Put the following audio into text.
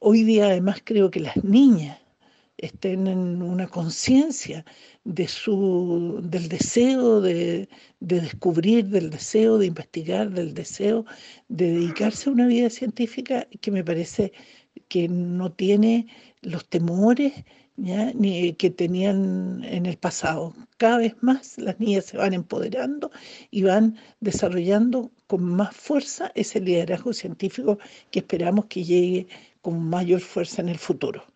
Hoy día además creo que las niñas estén en una conciencia del deseo de descubrir, del deseo de investigar, del deseo de dedicarse a una vida científica que me parece que no tiene los temores, ¿ya? Ni que tenían en el pasado. Cada vez más las niñas se van empoderando y van desarrollando con más fuerza ese liderazgo científico que esperamos que llegue con mayor fuerza en el futuro.